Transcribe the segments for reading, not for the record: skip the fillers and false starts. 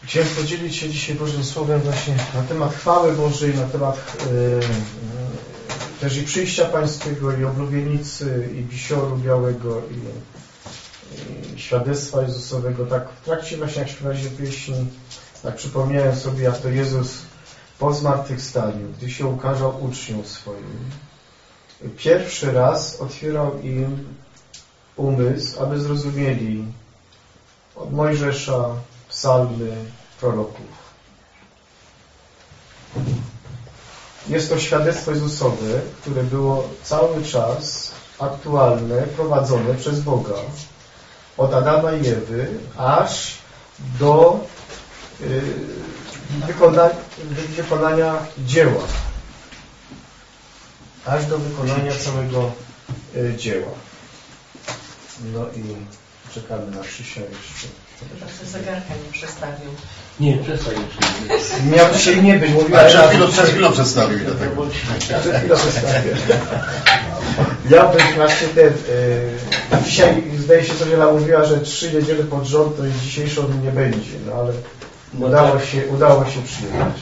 Chciałem podzielić się dzisiaj Bożym Słowem właśnie na temat chwały Bożej, na temat też i przyjścia Pańskiego, i oblubienicy, i wisioru białego, i świadectwa Jezusowego. Tak w trakcie właśnie jak śpiewaliśmy pieśni, tak przypomniałem sobie, jak to Jezus po zmartwychwstaniu, gdy się ukazał uczniom swoim, pierwszy raz otwierał im umysł, aby zrozumieli od Mojżesza, psalmy, proroków. Jest to świadectwo Jezusowe, które było cały czas aktualne, prowadzone przez Boga od Adama i Ewy aż do wykonania dzieła. Aż do wykonania całego dzieła. No i czekamy na Krzysia jeszcze. Jeszcze zegarka nie przestawił. Nie, przestań już. Miał dzisiaj nie być, mówiła. Przed chwilą przedstawił. Przed chwilą przedstawię. Ja bym właśnie dzisiaj zdaje się, co Wiela mówiła, że 3 niedziele pod rząd to jest dzisiejszą nie będzie, no ale udało się przyjechać.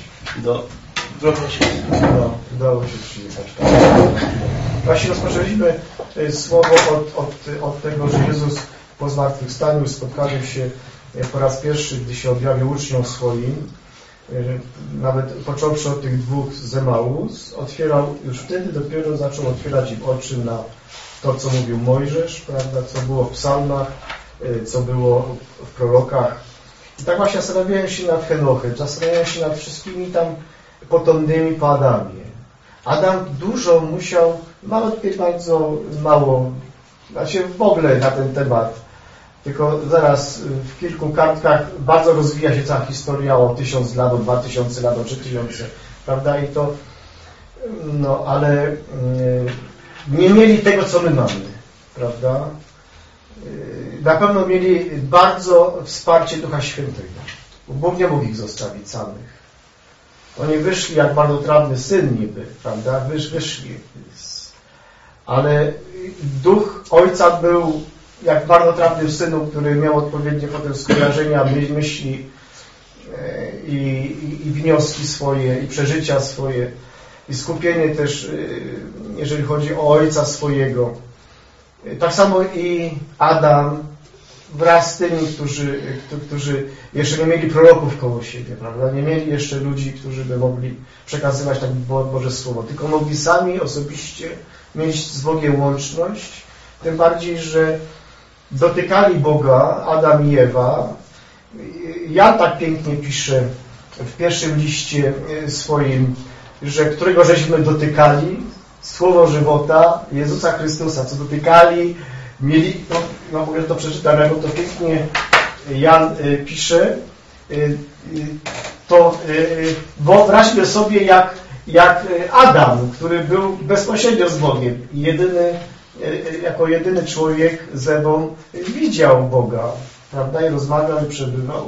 Udało się przyjechać. Właśnie rozpoczęliśmy słowo od tego, że Jezus po zmartwychwstaniu spotkał się po raz pierwszy, gdy się objawił uczniom swoim, nawet począwszy od tych 2 z Emaus, otwierał, już wtedy dopiero zaczął otwierać im oczy na to, co mówił Mojżesz, prawda, co było w psalmach, co było w prorokach. I tak właśnie zastanawiałem się nad Henochem, zastanawiałem się nad wszystkimi tam potomnymi po Adamie. Adam dużo musiał, bardzo mało, znaczy w ogóle na ten temat, tylko zaraz w kilku kartkach bardzo rozwija się cała historia o 1000 lat, o 2000 lat, o 3000, prawda? I to, no ale nie mieli tego, co my mamy, prawda? Na pewno mieli bardzo wsparcie Ducha Świętego. Bóg nie mógł ich zostawić samych. Oni wyszli jak marnotrawny syn niby, prawda? Wyszli. Ale Duch Ojca był jak marnotrawnym synu, który miał odpowiednie potem skojarzenia, myśli i wnioski swoje, i przeżycia swoje, i skupienie też, jeżeli chodzi o Ojca swojego. Tak samo i Adam wraz z tymi, którzy jeszcze nie mieli proroków koło siebie, prawda? Nie mieli jeszcze ludzi, którzy by mogli przekazywać tak Boże Słowo, tylko mogli sami osobiście mieć z Bogiem łączność, tym bardziej, że dotykali Boga, Adam i Ewa. Jan tak pięknie pisze w pierwszym liście swoim, że którego żeśmy dotykali, Słowo żywota Jezusa Chrystusa, co dotykali, mieli, no mogę to przeczytać, bo to pięknie Jan pisze, to wyobraźmy sobie jak Adam, który był bezpośrednio z Bogiem i jako jedyny człowiek z Ewą widział Boga, prawda, i rozmawiał i przebywał.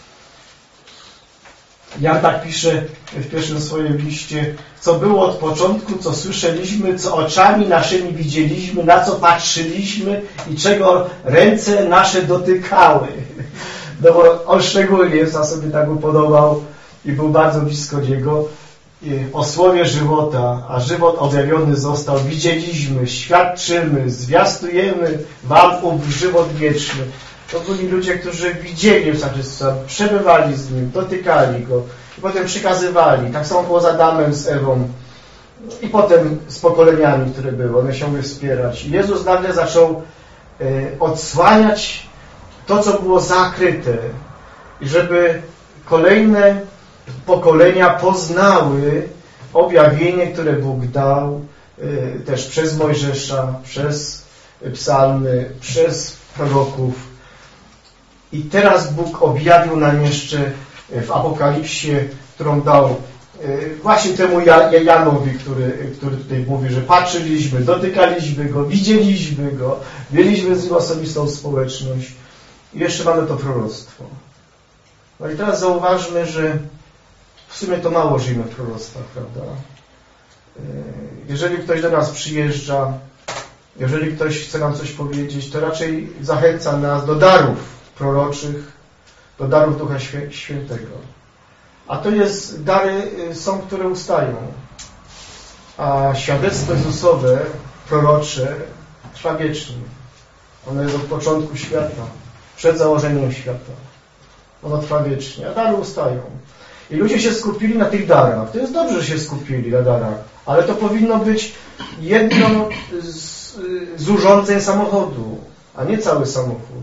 Jan tak pisze w pierwszym swoim liście, co było od początku, co słyszeliśmy, co oczami naszymi widzieliśmy, na co patrzyliśmy i czego ręce nasze dotykały. No bo on szczególnie sobie tak upodobał i był bardzo blisko Niego. O słowie żywota, a żywot objawiony został, widzieliśmy, świadczymy, zwiastujemy wam ów żywot wieczny. To byli ludzie, którzy widzieli Jezusa Chrystusa, przebywali z Nim, dotykali Go i potem przykazywali. Tak samo było z Adamem, z Ewą i potem z pokoleniami, które były. One się mogły wspierać. I Jezus nagle zaczął odsłaniać to, co było zakryte i żeby kolejne pokolenia poznały objawienie, które Bóg dał też przez Mojżesza, przez psalmy, przez proroków. I teraz Bóg objawił nam jeszcze w Apokalipsie, którą dał właśnie temu Janowi, który tutaj mówi, że patrzyliśmy, dotykaliśmy Go, widzieliśmy Go, mieliśmy z Nim osobistą społeczność. I jeszcze mamy to proroctwo. No i teraz zauważmy, że w sumie to mało żyjemy w proroctwach, prawda? Jeżeli ktoś do nas przyjeżdża, jeżeli ktoś chce nam coś powiedzieć, to raczej zachęca nas do darów proroczych, do darów Ducha Świętego. A to jest dary są, które ustają. A świadectwo Jezusowe, prorocze, trwa wiecznie. Ono jest od początku świata, przed założeniem świata. Ono trwa wiecznie, a dary ustają. I ludzie się skupili na tych darach. To jest dobrze, że się skupili na darach, ale to powinno być jedno z urządzeń samochodu, a nie cały samochód.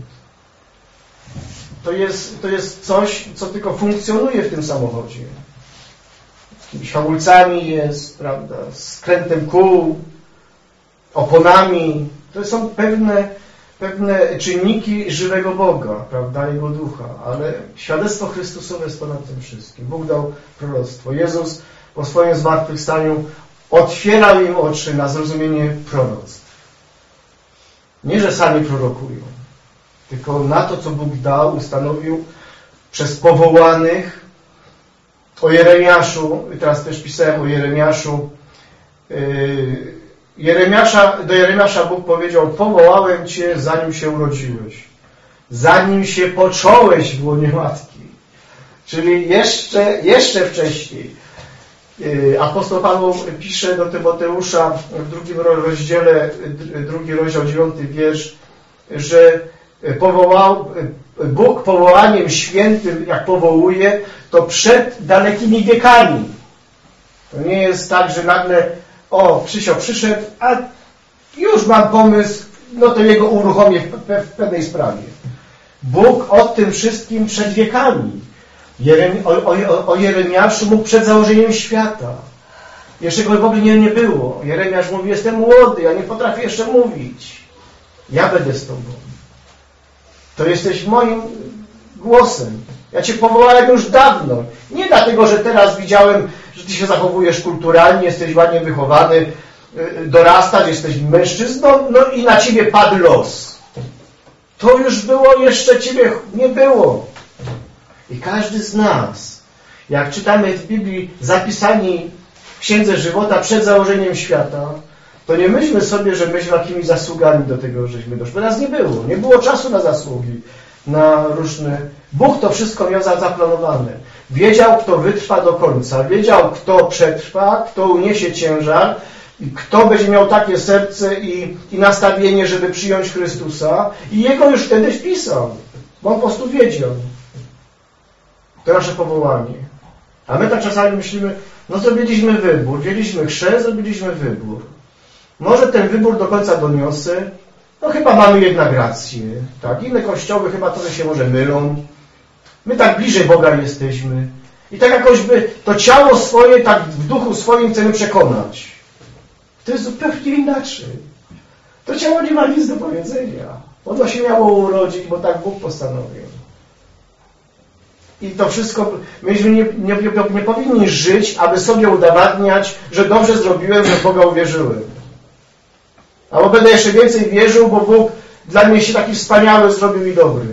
To jest coś, co tylko funkcjonuje w tym samochodzie. Z jakimiś hamulcami jest, prawda, skrętem kół, oponami. To są pewne czynniki żywego Boga, prawda, Jego Ducha, ale świadectwo Chrystusowe jest ponad tym wszystkim. Bóg dał proroctwo. Jezus po swoim zmartwychwstaniu otwierał im oczy na zrozumienie proroctw. Nie, że sami prorokują, tylko na to, co Bóg dał, ustanowił przez powołanych. O Jeremiaszu, teraz też pisałem o Jeremiaszu, do Jeremiasza Bóg powiedział: powołałem Cię, zanim się urodziłeś, zanim się począłeś w łonie matki. Czyli jeszcze wcześniej. Apostoł Paweł pisze do Tymoteusza w 2 rozdziale, 2 rozdział 9 wiersz, że Bóg powołaniem świętym, jak powołuje, to przed dalekimi wiekami. To nie jest tak, że nagle Krzysio przyszedł, a już mam pomysł, no to jego uruchomię w pewnej sprawie. Bóg o tym wszystkim przed wiekami. O Jeremiaszu mógł przed założeniem świata. Jeszcze go w ogóle nie było. Jeremiasz mówi: jestem młody, ja nie potrafię jeszcze mówić. Ja będę z Tobą. To jesteś moim głosem. Ja Cię powołałem już dawno. Nie dlatego, że teraz widziałem, że Ty się zachowujesz kulturalnie, jesteś ładnie wychowany, dorastasz, jesteś mężczyzną, no i na Ciebie padł los. To już było, jeszcze Ciebie nie było. I każdy z nas, jak czytamy w Biblii zapisani w Księdze Żywota przed założeniem świata, to nie myślmy sobie, że myśmy jakimiś zasługami do tego, żeśmy doszli. Bo nas nie było. Nie było czasu na zasługi, na różne... Bóg to wszystko miał zaplanowane. Wiedział, kto wytrwa do końca. Wiedział, kto przetrwa, kto uniesie ciężar, kto będzie miał takie serce i nastawienie, żeby przyjąć Chrystusa. I Jego już wtedy wpisał. Bo On po prostu wiedział. To nasze powołanie. A my tak czasami myślimy, no zrobiliśmy wybór, wzięliśmy chrzest, zrobiliśmy wybór. Może ten wybór do końca doniosę, no chyba mamy jednak rację. Tak? Inne kościoły chyba trochę się może mylą. My tak bliżej Boga jesteśmy. I tak jakoś by to ciało swoje, tak w duchu swoim chcemy przekonać. To jest zupełnie inaczej. To ciało nie ma nic do powiedzenia. Ono się miało urodzić, bo tak Bóg postanowił. I to wszystko, myśmy nie powinni żyć, aby sobie udowadniać, że dobrze zrobiłem, że w Boga uwierzyłem. Albo będę jeszcze więcej wierzył, bo Bóg dla mnie się taki wspaniały zrobił i dobry.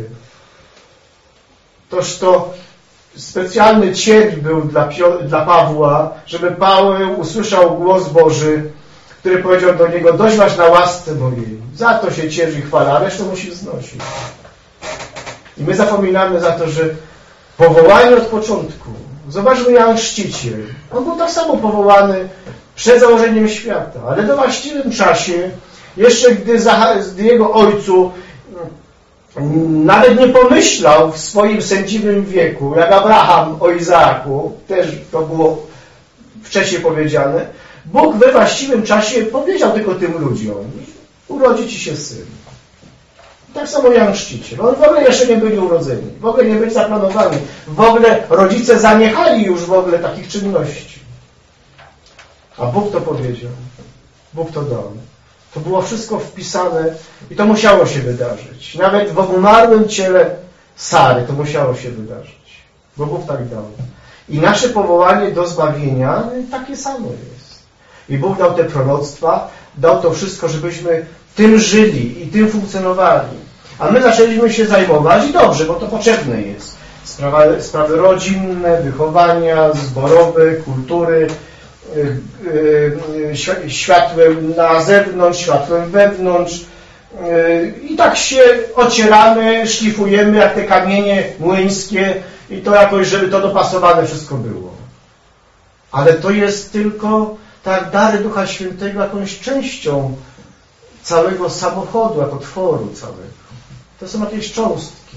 Toż to specjalny cierń był dla Pawła, żeby Paweł usłyszał głos Boży, który powiedział do niego: dość masz na łasce mojej. Za to się cierń i chwala, a resztę musi znosić. I my zapominamy za to, że powołanie od początku. Zobaczmy Jan Chrzciciel. On był tak samo powołany przed założeniem świata, ale we właściwym czasie, jeszcze gdy jego ojcu nawet nie pomyślał w swoim sędziwym wieku, jak Abraham o Izaaku, też to było wcześniej powiedziane, Bóg we właściwym czasie powiedział tylko tym ludziom: urodzi ci się syn. Tak samo Jan Chrzciciel. On w ogóle jeszcze nie byli urodzeni, w ogóle nie byli zaplanowani, w ogóle rodzice zaniechali już w ogóle takich czynności. A Bóg to powiedział. Bóg to dał. To było wszystko wpisane i to musiało się wydarzyć. Nawet w obumarłym ciele Sary to musiało się wydarzyć. Bo Bóg tak dał. I nasze powołanie do zbawienia takie samo jest. I Bóg dał te proroctwa, dał to wszystko, żebyśmy tym żyli i tym funkcjonowali. A my zaczęliśmy się zajmować i dobrze, bo to potrzebne jest. Sprawy rodzinne, wychowania, zborowe, kultury, światłem na zewnątrz, światłem wewnątrz, i tak się ocieramy, szlifujemy jak te kamienie młyńskie i to jakoś, żeby to dopasowane wszystko było. Ale to jest tylko tak dary Ducha Świętego jakąś częścią całego samochodu, jako tworu całego. To są jakieś cząstki.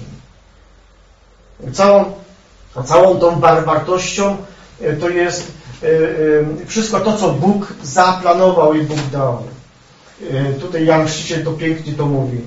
Całą tą wartością to jest wszystko to, co Bóg zaplanował i Bóg dał. Tutaj Jan Chrzciciel to pięknie to mówi.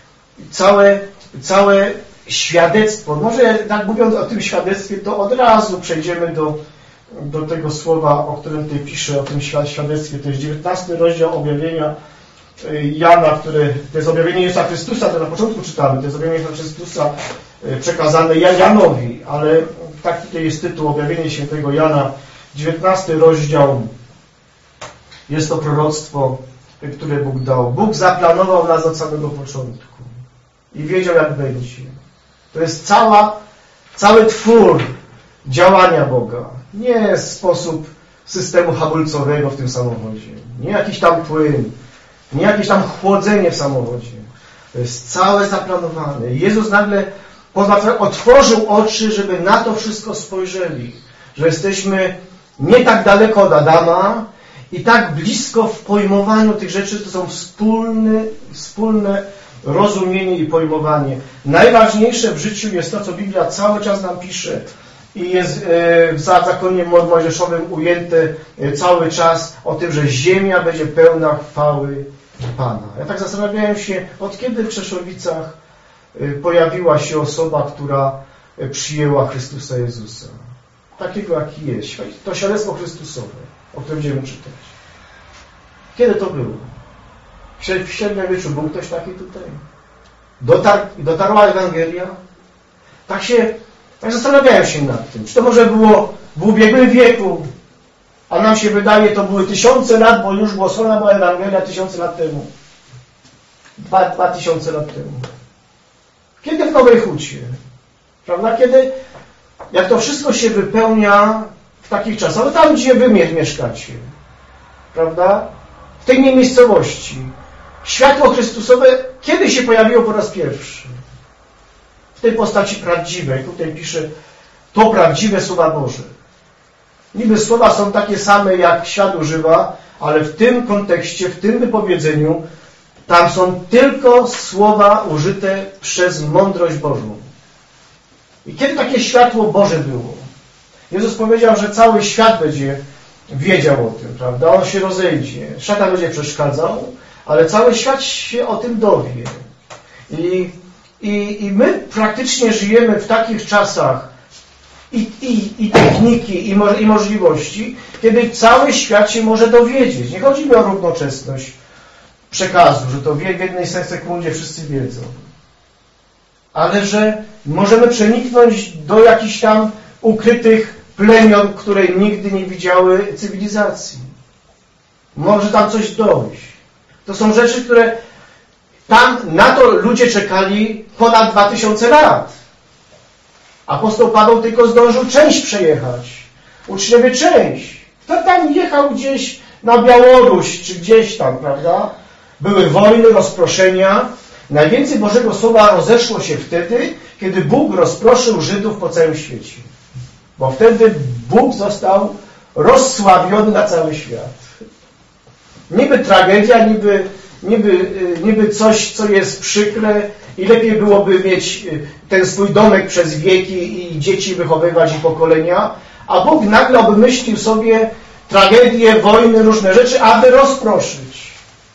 Całe świadectwo, może tak mówiąc o tym świadectwie, to od razu przejdziemy do tego słowa, o którym tutaj piszę, o tym świadectwie. To jest 19 rozdział objawienia Jana, to jest objawienie Jezusa Chrystusa, to na początku czytamy, to jest objawienie Jezusa Chrystusa przekazane Janowi, ale tak tutaj jest tytuł, objawienie świętego Jana, 19 rozdział, jest to proroctwo, które Bóg dał. Bóg zaplanował nas od samego początku i wiedział, jak będzie. To jest cały twór działania Boga. Nie sposób systemu hamulcowego w tym samochodzie, nie jakiś tam płyn, nie jakieś tam chłodzenie w samochodzie. To jest całe zaplanowane. Jezus nagle otworzył oczy, żeby na to wszystko spojrzeli. Że jesteśmy nie tak daleko od Adama i tak blisko w pojmowaniu tych rzeczy, to są wspólne rozumienie i pojmowanie. Najważniejsze w życiu jest to, co Biblia cały czas nam pisze i jest w zakonie mojżeszowym ujęte cały czas o tym, że ziemia będzie pełna chwały Pana. Ja tak zastanawiałem się, od kiedy w Krzeszowicach pojawiła się osoba, która przyjęła Chrystusa Jezusa. Takiego, jaki jest. To świadectwo Chrystusowe, o którym będziemy czytać. Kiedy to było? W średniowieczu był ktoś taki tutaj. Dotarła Ewangelia. Tak zastanawiałem się nad tym. Czy to może było w ubiegłym wieku, a nam się wydaje, to były 1000 lat, bo już głoszona była Ewangelia 1000 lat temu. 2000 lat temu. Kiedy w Nowej Hucie? Prawda? Kiedy, jak to wszystko się wypełnia w takich czasach, ale tam, gdzie wy mieszkacie, prawda? W tej miejscowości. Światło Chrystusowe kiedy się pojawiło po raz pierwszy? W tej postaci prawdziwej. Tutaj pisze, to prawdziwe słowa Boże. Niby słowa są takie same, jak świat używa, ale w tym kontekście, w tym wypowiedzeniu, tam są tylko słowa użyte przez mądrość Bożą. I kiedy takie światło Boże było? Jezus powiedział, że cały świat będzie wiedział o tym, prawda? On się rozejdzie. Szatan będzie przeszkadzał, ale cały świat się o tym dowie. I my praktycznie żyjemy w takich czasach i techniki, i możliwości, kiedy cały świat się może dowiedzieć. Nie chodzi mi o równoczesność przekazu, że to w jednej sekundzie wszyscy wiedzą. Ale że możemy przeniknąć do jakichś tam ukrytych plemion, które nigdy nie widziały cywilizacji. Może tam coś dojść. To są rzeczy, które tam na to ludzie czekali ponad 2000 lat. Apostoł Paweł tylko zdążył część przejechać. Uczniowie część. Kto tam jechał gdzieś na Białoruś, czy gdzieś tam, prawda? Były wojny, rozproszenia. Najwięcej Bożego Słowa rozeszło się wtedy, kiedy Bóg rozproszył Żydów po całym świecie. Bo wtedy Bóg został rozsławiony na cały świat. Niby tragedia, niby coś, co jest przykre i lepiej byłoby mieć ten swój domek przez wieki i dzieci wychowywać i pokolenia, a Bóg nagle obmyślił sobie tragedie, wojny, różne rzeczy, aby rozproszyć.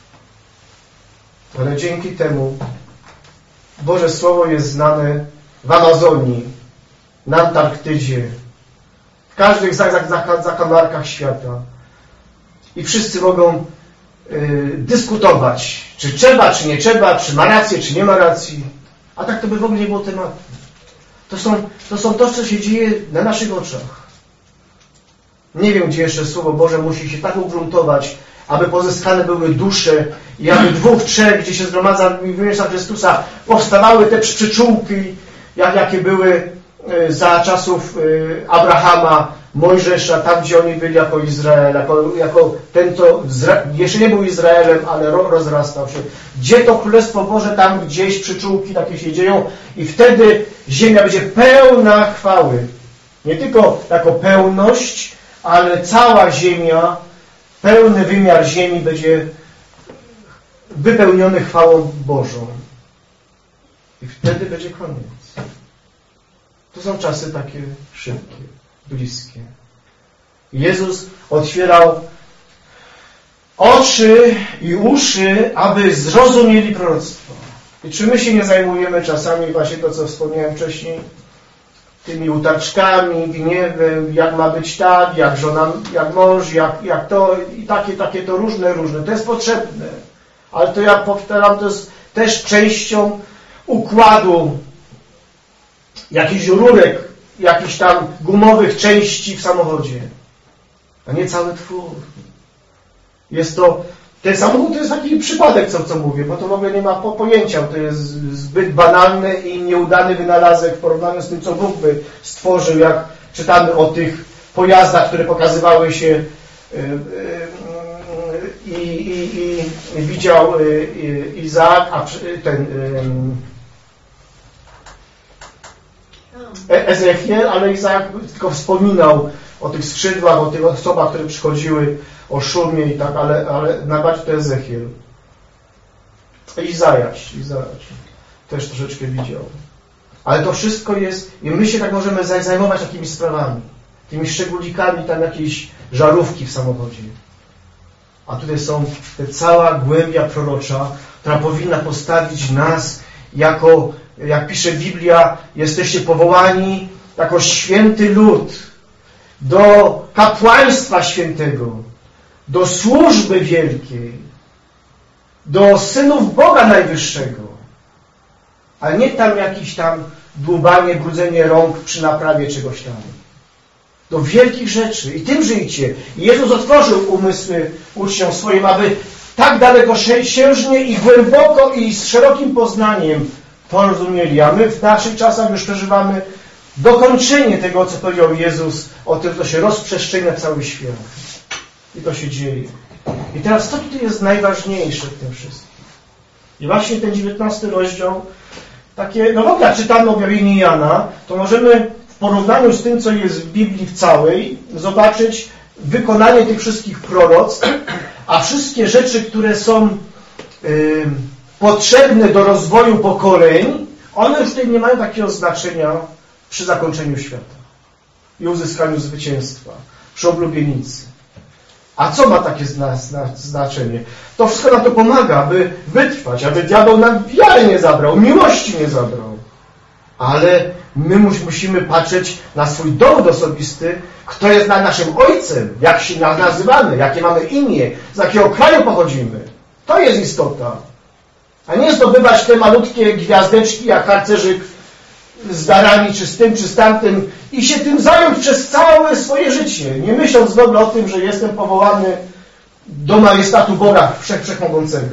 Ale dzięki temu Boże Słowo jest znane w Amazonii, na Antarktydzie, w każdych zakamarkach świata. I wszyscy mogą dyskutować, czy trzeba, czy nie trzeba, czy ma rację, czy nie ma racji. A tak to by w ogóle nie było tematu. To są to, co się dzieje na naszych oczach. Nie wiem, gdzie jeszcze Słowo Boże musi się tak ugruntować, aby pozyskane były dusze i aby 2, 3, gdzie się zgromadza w imieniu Chrystusa, powstawały te przyczółki, jakie były za czasów Abrahama, Mojżesza, tam gdzie oni byli jako Izrael, jako ten, co jeszcze nie był Izraelem, ale rozrastał się. Gdzie to Królestwo Boże, tam gdzieś przyczółki takie się dzieją i wtedy ziemia będzie pełna chwały. Nie tylko jako pełność, ale cała ziemia, pełny wymiar ziemi będzie wypełniony chwałą Bożą. I wtedy będzie koniec. To są czasy takie szybkie, bliskie. Jezus otwierał oczy i uszy, aby zrozumieli proroctwo. I czy my się nie zajmujemy czasami właśnie to, co wspomniałem wcześniej, tymi utarczkami, gniewem, jak ma być tak, jak żona, jak mąż, jak to i takie to różne. To jest potrzebne. Ale to ja powtarzam, to jest też częścią układu jakichś rurek, jakichś tam gumowych części w samochodzie, a nie cały twór. Jest to, ten samochód to jest taki przypadek, co mówię, bo to w ogóle nie ma pojęcia, to jest zbyt banalny i nieudany wynalazek w porównaniu z tym, co Bóg by stworzył, jak czytamy o tych pojazdach, które pokazywały się i widział Izaak, a ten Ezechiel, ale Izaak tylko wspominał o tych skrzydłach, o tych osobach, które przychodziły, o szumie i tak, ale najbardziej to Ezechiel. Izajasz też troszeczkę widział. Ale to wszystko jest, i my się tak możemy zajmować takimi sprawami, tymi szczególikami, tam jakiejś żarówki w samochodzie. A tutaj są cała głębia prorocza, która powinna postawić nas jako, jak pisze Biblia, jesteście powołani jako święty lud do kapłaństwa świętego, do służby wielkiej, do synów Boga Najwyższego, a nie tam jakieś tam dłubanie, brudzenie rąk przy naprawie czegoś tam. Do wielkich rzeczy. I tym żyjcie. I Jezus otworzył umysły uczniom swoim, aby tak dalekosiężnie i głęboko i z szerokim poznaniem porozumieli. A my w naszych czasach już przeżywamy dokończenie tego, co powiedział Jezus o tym, co się rozprzestrzenia cały świat. I to się dzieje. I teraz co tutaj jest najważniejsze w tym wszystkim? I właśnie ten 19 rozdział, takie, no w ogóle jak czytamy objawienie Jana, to możemy w porównaniu z tym, co jest w Biblii w całej, zobaczyć wykonanie tych wszystkich proroctw, a wszystkie rzeczy, które są potrzebne do rozwoju pokoleń, one już tutaj nie mają takiego znaczenia przy zakończeniu świata i uzyskaniu zwycięstwa, przy oblubienicy. A co ma takie znaczenie? To wszystko nam to pomaga, aby wytrwać, aby diabeł nam wiary nie zabrał, miłości nie zabrał. Ale my musimy patrzeć na swój dowód osobisty, kto jest naszym ojcem, jak się nazywamy, jakie mamy imię, z jakiego kraju pochodzimy. To jest istota. A nie zdobywać te malutkie gwiazdeczki, jak harcerzyk z darami, czy z tym, czy z tamtym i się tym zająć przez całe swoje życie, nie myśląc w ogóle o tym, że jestem powołany do majestatu Boga Wszechmogącego.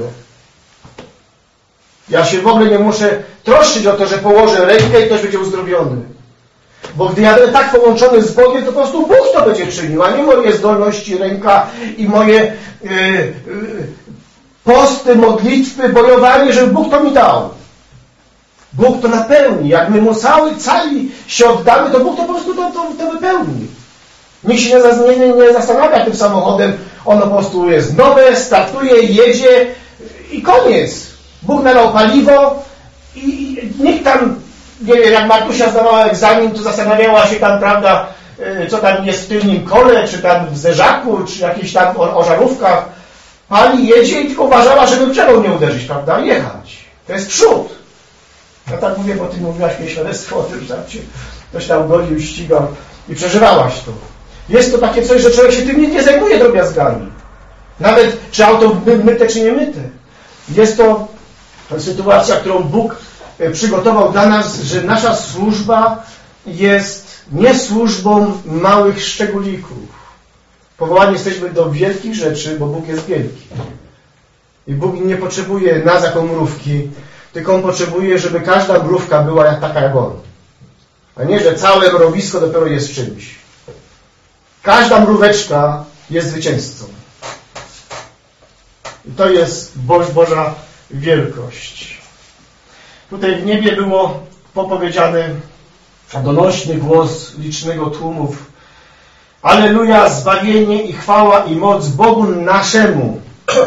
Ja się w ogóle nie muszę troszczyć o to, że położę rękę i ktoś będzie uzdrowiony. Bo gdy ja będę tak połączony z Bogiem, to po prostu Bóg to będzie czynił, a nie moje zdolności, ręka i moje posty, modlitwy, bojowanie, żeby Bóg to mi dał. Bóg to napełni. Jak my mu cali się oddamy, to Bóg to po prostu to wypełni. Nikt się nie zastanawia tym samochodem. Ono po prostu jest nowe, startuje, jedzie i koniec. Bóg nalał paliwo i nikt tam, nie wiem, jak Martusia zdawała egzamin, to zastanawiała się tam, prawda, co tam jest w tylnym kole, czy tam w zderzaku, czy jakichś tam o żarówkach. Pali, jedzie i tylko uważała, żeby w drzewo nie uderzyć, prawda, jechać. To jest przód. Ja tak mówię, bo ty mówiłaś mi świadectwo o tym, że tam cię ktoś tam gonił, ścigał i przeżywałaś to. Jest to takie coś, że człowiek się tym nie zajmuje drobiazgami. Nawet czy auto myte, czy nie myte. Jest to sytuacja, którą Bóg przygotował dla nas, że nasza służba jest nie służbą małych szczególików. Powołani jesteśmy do wielkich rzeczy, bo Bóg jest wielki. I Bóg nie potrzebuje nas jako mrówki, tylko On potrzebuje, żeby każda mrówka była taka jak On. A nie, że całe mrowisko dopiero jest czymś. Każda mróweczka jest zwycięzcą. I to jest Boża wielkość. Tutaj w niebie było popowiedziany donośny głos licznego tłumów. Alleluja, zbawienie i chwała i moc Bogu naszemu.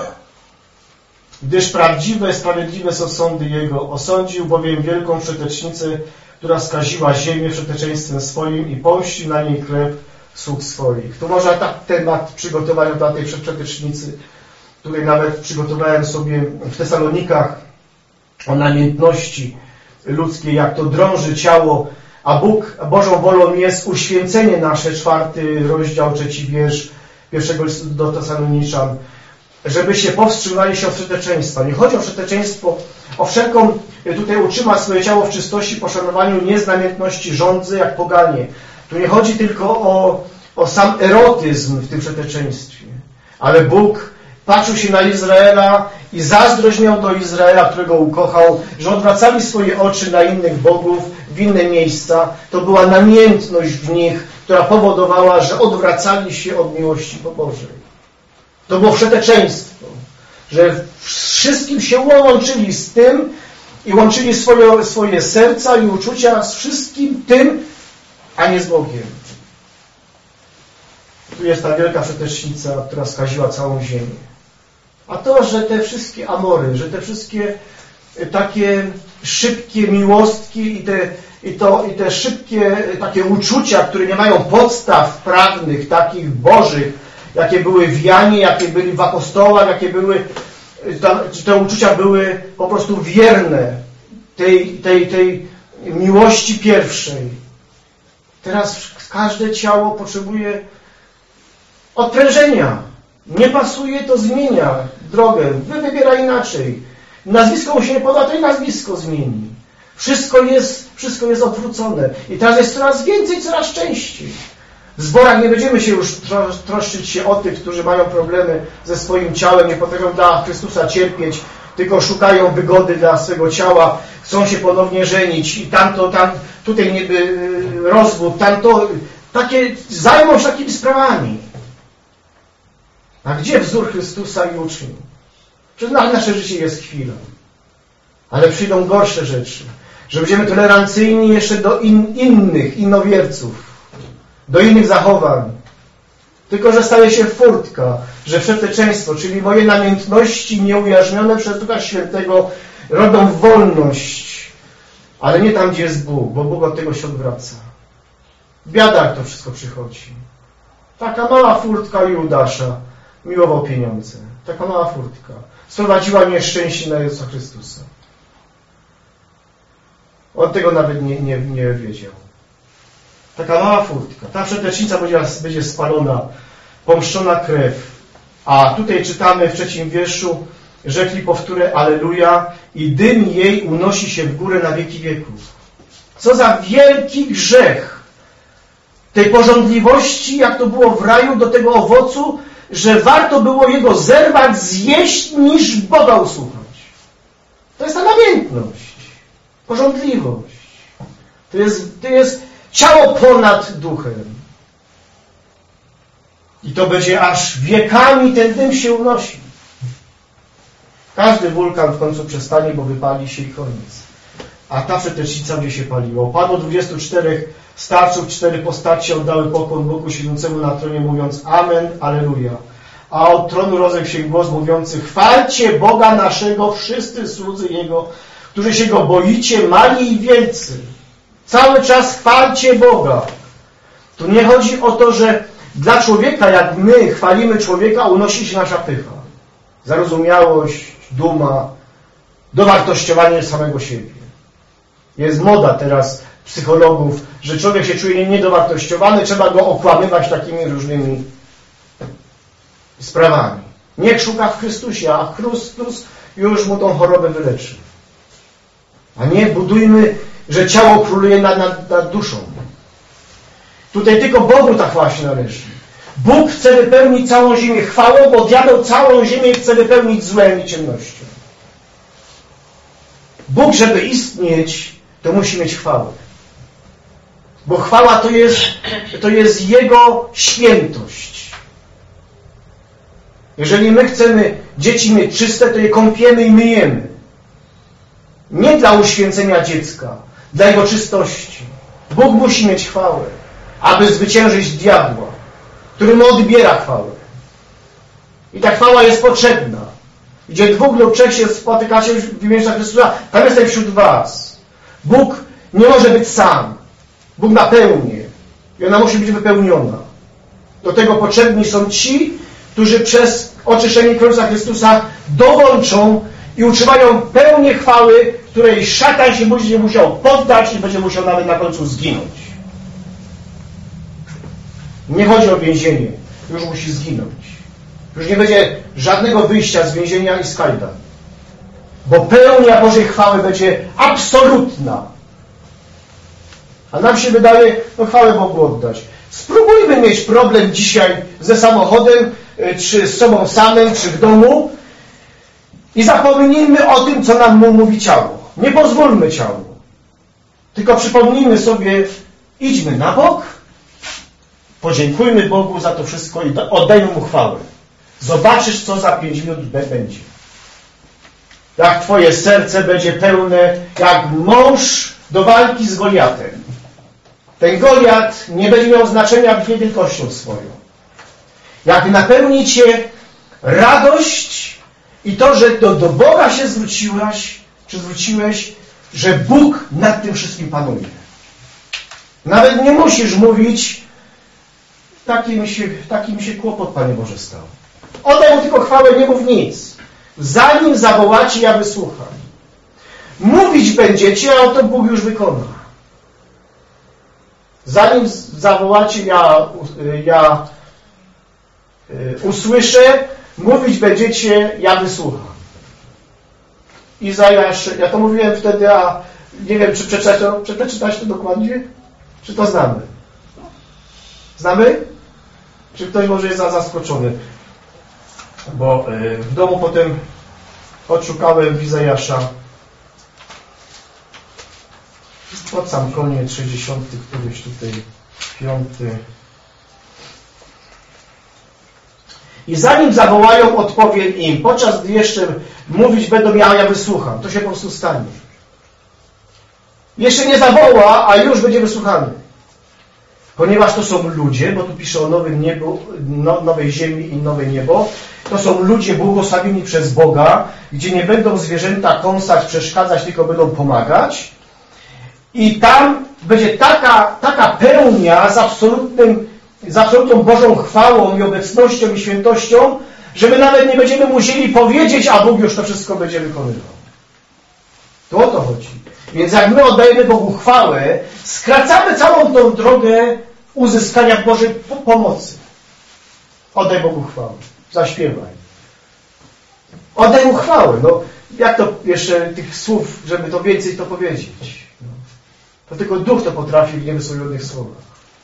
Gdyż prawdziwe, sprawiedliwe są sądy Jego. Osądził bowiem wielką przetecznicę, która skaziła ziemię przeteczeństwem swoim i pomści na niej krew sług swoich. Tu można tak temat przygotowania dla tej przetecznicy, której nawet przygotowałem sobie w Tesalonikach o namiętności ludzkiej, jak to drąży ciało, a Bożą wolą jest uświęcenie nasze, 4 rozdział, 3 wiersz 1 listu do Tesaloniczan, żeby się powstrzymali się od przeteczeństwa. Nie chodzi o przeteczeństwo, o wszelką, tutaj utrzyma swoje ciało w czystości, poszanowaniu, nie z namiętności rządzy, jak poganie. Tu nie chodzi tylko o sam erotyzm w tym przeteczeństwie, ale Bóg patrzył się na Izraela i zazdrość miał do Izraela, którego ukochał, że odwracali swoje oczy na innych bogów, w inne miejsca. To była namiętność w nich, która powodowała, że odwracali się od miłości Bożej. To było przeteczeństwo, że wszystkim się łączyli z tym i łączyli swoje serca i uczucia z wszystkim tym, a nie z Bogiem. Tu jest ta wielka przetecznica, która skaziła całą ziemię. A to, że te wszystkie amory, że te wszystkie takie szybkie miłostki i te szybkie takie uczucia, które nie mają podstaw prawnych, takich bożych, jakie były w Janie, jakie byli w apostołach, jakie były, te uczucia były po prostu wierne tej miłości pierwszej. Teraz każde ciało potrzebuje odprężenia. Nie pasuje, to zmienia drogę. Wybiera inaczej. Nazwisko mu się nie poda, to i nazwisko zmieni. Wszystko jest odwrócone. I teraz jest coraz więcej, coraz częściej. W zborach nie będziemy się już troszczyć się o tych, którzy mają problemy ze swoim ciałem, nie potrafią dla Chrystusa cierpieć, tylko szukają wygody dla swego ciała, chcą się ponownie żenić i tutaj niby rozwód, zajmą się takimi sprawami. A gdzie wzór Chrystusa i uczniów? Przecież nasze życie jest chwilą. Ale przyjdą gorsze rzeczy. Że będziemy tolerancyjni jeszcze do innych innowierców, do innych zachowań. Tylko, że staje się furtka, że przeteczeństwo, czyli moje namiętności nieujarznione przez Ducha Świętego robią wolność, ale nie tam, gdzie jest Bóg, bo Bóg od tego się odwraca. Biada, jak to wszystko przychodzi. Taka mała furtka Judasza miłował pieniądze. Taka mała furtka. Sprowadziła nieszczęście na Jezusa Chrystusa. On tego nawet nie wiedział. Taka mała furtka. Ta przetecznica będzie spalona, pomszczona krew. A tutaj czytamy w 3 wierszu, rzekli powtórę Alleluja i dym jej unosi się w górę na wieki wieków. Co za wielki grzech tej pożądliwości, jak to było w raju, do tego owocu, że warto było jego zerwać, zjeść, niż Boga usłuchać. To jest ta namiętność, pożądliwość. To jest ciało ponad duchem. I to będzie aż wiekami ten dym się unosi. Każdy wulkan w końcu przestanie, bo wypali się i koniec. A ta przetecznica będzie się paliła. Upadło 24 starców, 4 postacie oddały pokłon Bogu siedzącemu na tronie, mówiąc Amen, Alleluja. A od tronu rozległ się głos mówiący chwalcie Boga naszego, wszyscy słudzy Jego, którzy się Go boicie, mali i wielcy. Cały czas chwalcie Boga. Tu nie chodzi o to, że dla człowieka, jak my chwalimy człowieka, unosi się nasza pycha. Zarozumiałość, duma, dowartościowanie samego siebie. Jest moda teraz psychologów, że człowiek się czuje niedowartościowany, trzeba go okłamywać takimi różnymi sprawami. Niech szuka w Chrystusie, a Chrystus już mu tą chorobę wyleczy. A nie budujmy, że ciało króluje nad duszą. Tutaj tylko Bogu ta chwała się należy. Bóg chce wypełnić całą ziemię chwałą, bo diabeł całą ziemię chce wypełnić złem i ciemnością. Bóg, żeby istnieć, to musi mieć chwałę. Bo chwała to jest Jego świętość. Jeżeli my chcemy dzieci mieć czyste, to je kąpiemy i myjemy. Nie dla uświęcenia dziecka, dla jego czystości. Bóg musi mieć chwałę, aby zwyciężyć diabła, który mu odbiera chwałę. I ta chwała jest potrzebna. Gdzie 2 lub 3 się spotykacie w imieniu Chrystusa, tam jestem wśród was. Bóg nie może być sam. Bóg napełni. I ona musi być wypełniona. Do tego potrzebni są ci, którzy przez oczyszczenie krwi Chrystusa dołączą i utrzymają pełnię chwały, której szatan się będzie musiał poddać i będzie musiał nawet na końcu zginąć. Nie chodzi o więzienie. Już musi zginąć. Już nie będzie żadnego wyjścia z więzienia i z kajdan. Bo pełnia Bożej chwały będzie absolutna. A nam się wydaje, chwałę Bogu oddać. Spróbujmy mieć problem dzisiaj ze samochodem, czy z sobą samym, czy w domu i zapomnijmy o tym, co nam mówi ciało. Nie pozwólmy ciału. Tylko przypomnijmy sobie, idźmy na bok, podziękujmy Bogu za to wszystko i oddajmy Mu chwałę. Zobaczysz, co za 5 minut będzie. Jak twoje serce będzie pełne, jak mąż do walki z Goliatem. Ten Goliat nie będzie miał znaczenia wielkością swoją. Jak napełni cię radość i to, że do Boga się zwróciłeś, że Bóg nad tym wszystkim panuje. Nawet nie musisz mówić, taki mi się kłopot, Panie Boże, stał. Oddaj Mu tylko chwałę, nie mów nic. Zanim zawołacie, ja wysłucham. Mówić będziecie, a oto Bóg już wykona. Zanim zawołacie, ja usłyszę, mówić będziecie, ja wysłucham. Izajasz, ja to mówiłem wtedy, a nie wiem, czy przeczytać to dokładnie? Czy to znamy? Znamy? Czy ktoś może jest zaskoczony? Bo w domu potem odszukałem w Izajasza pod sam koniec 60, któryś tutaj 5. I zanim zawołają, odpowiem im, podczas gdy jeszcze mówić będą, ja wysłucham. To się po prostu stanie. Jeszcze nie zawoła, a już będzie wysłuchany. Ponieważ to są ludzie, bo tu pisze o nowym niebu, nowej ziemi i nowe niebo, to są ludzie błogosławieni przez Boga, gdzie nie będą zwierzęta kąsać, przeszkadzać, tylko będą pomagać. I tam będzie taka pełnia z absolutną Bożą chwałą i obecnością i świętością, że my nawet nie będziemy musieli powiedzieć, a Bóg już to wszystko będzie wykonywał. To o to chodzi. Więc jak my oddajemy Bogu chwałę, skracamy całą tą drogę uzyskania Bożej pomocy. Oddaj Bogu chwałę. Zaśpiewaj. Oddaj Mu chwałę. No, jak to jeszcze tych słów, żeby to więcej to powiedzieć? No. To tylko Duch to potrafi w niewysłowionych słowach.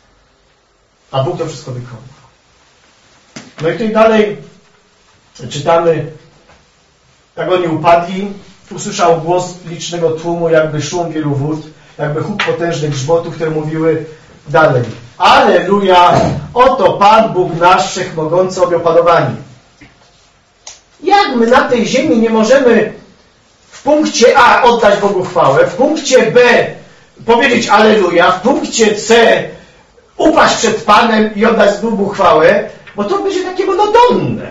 A Bóg to wszystko wykona. No i tutaj dalej czytamy, jak oni upadli, usłyszał głos licznego tłumu, jakby szum wielu wód, jakby huk potężnych grzmotów, które mówiły dalej. Alleluja! Oto Pan Bóg nasz wszechmogący, opanowanie. Jak my na tej ziemi nie możemy w punkcie A oddać Bogu chwałę, w punkcie B powiedzieć Alleluja, w punkcie C upaść przed Panem i oddać Bogu chwałę, bo to będzie takie monotonna.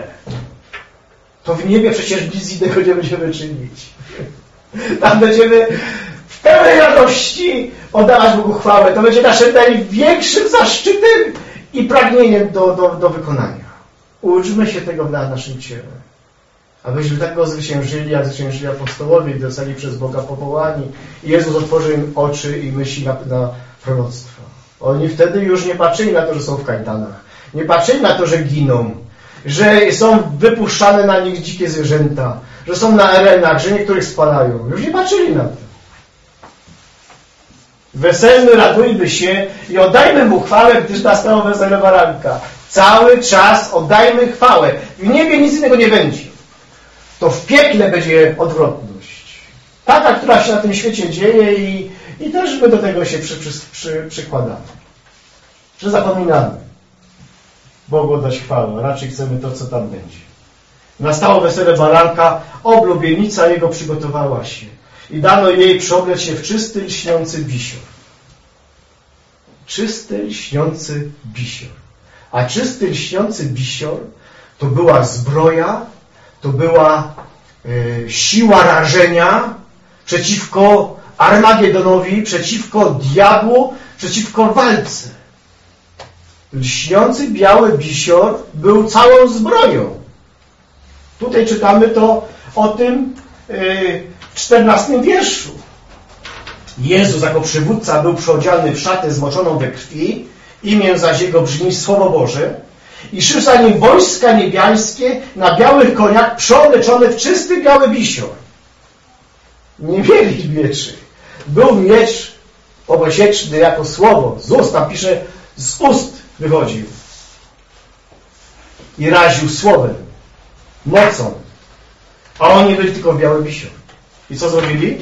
To w niebie przecież nic innego nie będziemy czynić. Tam będziemy w pełnej radości oddawać Bogu chwałę. To będzie naszym największym zaszczytem i pragnieniem do wykonania. Uczmy się tego na naszym ciele. Abyśmy tak go zwyciężyli, jak zwyciężyli apostołowie, zostali przez Boga powołani. I Jezus otworzył im oczy i myśli na proroctwa. Oni wtedy już nie patrzyli na to, że są w kajdanach. Nie patrzyli na to, że giną. Że są wypuszczane na nich dzikie zwierzęta. Że są na arenach, że niektórych spalają. Już nie patrzyli na to. Weselmy, radujmy się i oddajmy Mu chwałę, gdyż nastała weselna ranka. Cały czas oddajmy chwałę. W niebie nic innego nie będzie. To w piekle będzie odwrotność. Taka, która się na tym świecie dzieje I też my do tego się przykładamy. Że zapominamy Bogu oddać chwałę, raczej chcemy to, co tam będzie. Nastało wesele baranka, oblubienica jego przygotowała się i dano jej przeobleć się w czysty, lśniący bisior. Czysty, lśniący bisior. A czysty, lśniący bisior to była zbroja, to była siła rażenia przeciwko Armagedonowi, przeciwko diabłu, przeciwko walce. Lśniący biały bisior był całą zbroją. Tutaj czytamy to o tym w 14 wierszu. Jezus jako przywódca był przyodziany w szatę zmoczoną we krwi, imię zaś jego brzmi Słowo Boże, i szły za nim wojska niebiańskie na białych koniach, przeobleczone w czysty biały bisior. Nie mieli mieczy. Był miecz obosieczny jako słowo. Z ust, tam pisze, z ust wychodził. I raził słowem, mocą. A oni byli tylko w biały bisior. I co zrobili?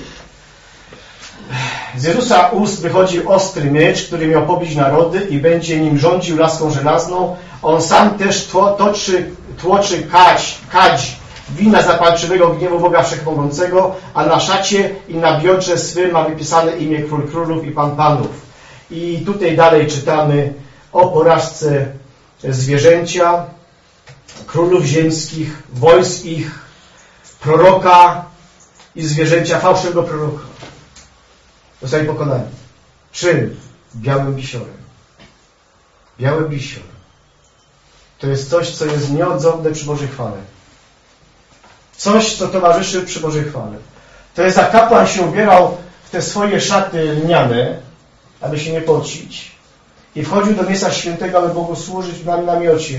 Z Jezusa ust wychodzi ostry miecz, który miał pobić narody i będzie nim rządził laską żelazną. On sam też tłoczy kadź wina zapalczywego gniewu Boga Wszechmogącego, a na szacie i na biodrze swym ma wypisane imię Król Królów i Pan Panów. I tutaj dalej czytamy o porażce zwierzęcia, królów ziemskich, wojsk ich, proroka i zwierzęcia, fałszywego proroka. Zostali pokonani. Czym? Białym bisiorem. Biały bisior. To jest coś, co jest nieodzowne przy Bożej chwale. Coś, co towarzyszy przy Bożej chwale. To jest, jak kapłan się ubierał w te swoje szaty lniane, aby się nie pocić, i wchodził do miejsca świętego, aby Bogu służyć na namiocie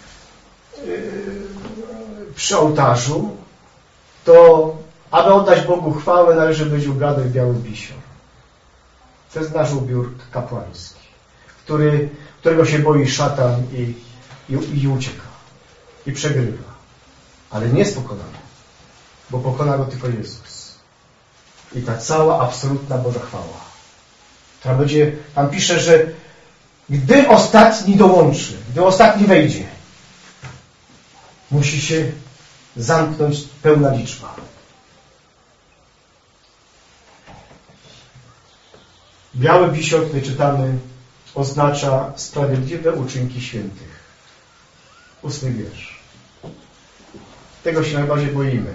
przy ołtarzu, to aby oddać Bogu chwałę, należy być ubrany w biały bisior. To jest nasz ubiór kapłański, którego się boi szatan i ucieka. I przegrywa. Ale nie jest pokonany, bo pokona go tylko Jezus. I ta cała, absolutna Boża chwała, która będzie, tam pisze, że gdy ostatni dołączy, gdy ostatni wejdzie, musi się zamknąć pełna liczba. Biały bisior, który czytamy, oznacza sprawiedliwe uczynki świętych. 8 wiersz. Tego się najbardziej boimy.